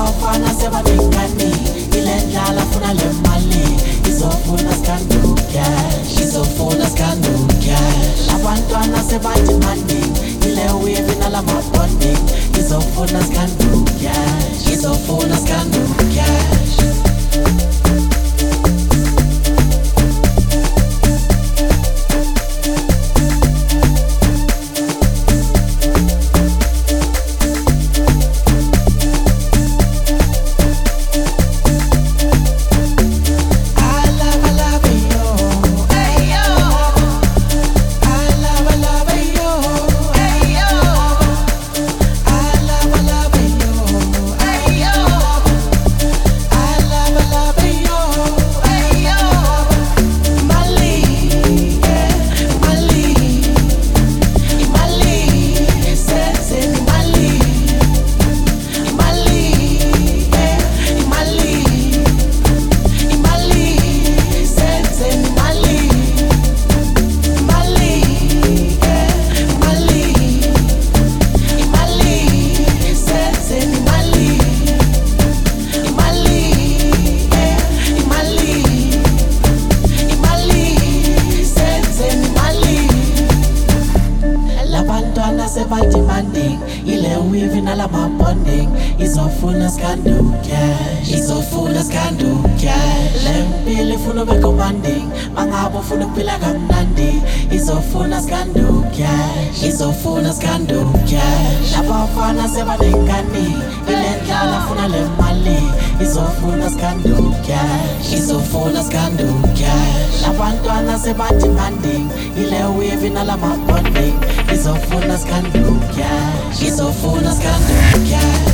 labafana sebaningani ile ndlala funa le mali izofuna skandu cash izofuna skandu cash abantwana sebadimanding ile wave nala mabonding izofuna skandu cash izofuna skandu cash Demanding, ile weaving nala mabonding izofuna skandu cash izofuna skandu cash lempili funa ube commanding mangabo funa ukuphila kamnandi izofuna skandu cash izofuna skandu cash labafana sebaningani ile ndlala funa le mali izofuna skandu cash izofuna skandu cash labantwana sebademanding ile weaving nala mabonding izofuna skandu cash izofuna skandu cash